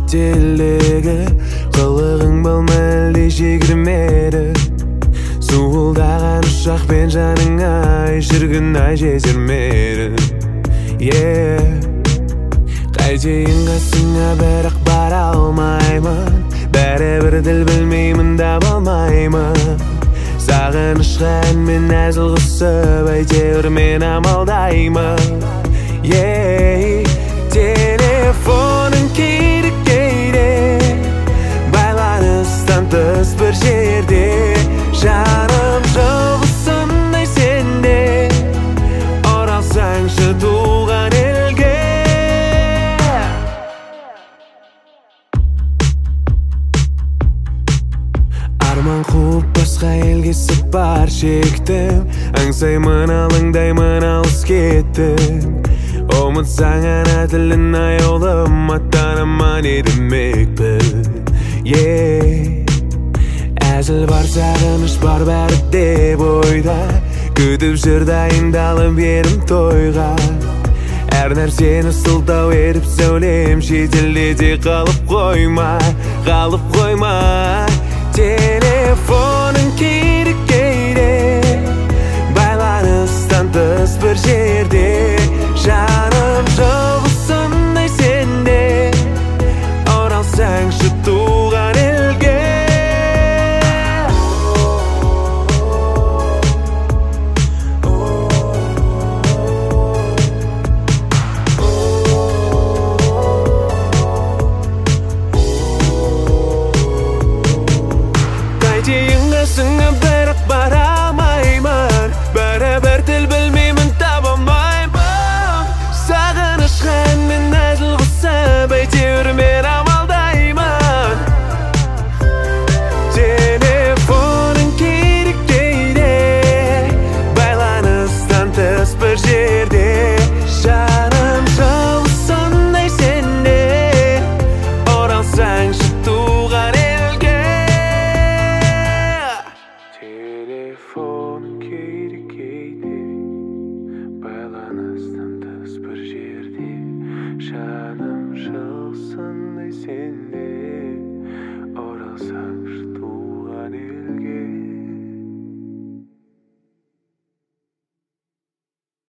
шетелдегі қылығың бұл мүлде жегірмеді. Суылдаған ұшақпен жаның ай шіркін ай жезірмеді. Қайтейін қасыңа бірақ бара алмаймын, бәрібір тіл білмеймін таба алмаймын. Сағынышқа әнмен әзіл қосып әйтеуір мен амалдаймын. Телефоның керек кейде, байланыстан тыс бір жерде. Жаным жылғысындай сенде, оралсаңшы туған елге. Арман қуып басқа елге сапар шектім, аңсаймын алаңдаймын алыс кеттім. Ұмытсаң ана тілін аяулым, аттаныма не демекпін. Әзіл бар, сағыныш бар, бәрі де бойда. Күтіп жүр дайындалып ерім тойға. Әр нәрсені сылтау етіп сөйлем, шетелде де қалып қойма. Телефоның керек кейде, байланыстан тыс бір жерде. Жаным жылғысындай сенде, оралсаңшы туған елге. Қайтейін қасыңа бірақ бара алмаймын, бәрібір тіл білмеймін таба алмаймын. Сағынышқа әнмен әзіл қосып әйтеуір мен амалдаймын. Телефоның керек кейде, байланыстан тыс бір жерде. Жаным жылғысындай сенде, оралсаңшы туған елге. Телефоның керек кейде, байланыстан тыс бір жерде. Жаным жылғысындай сенде,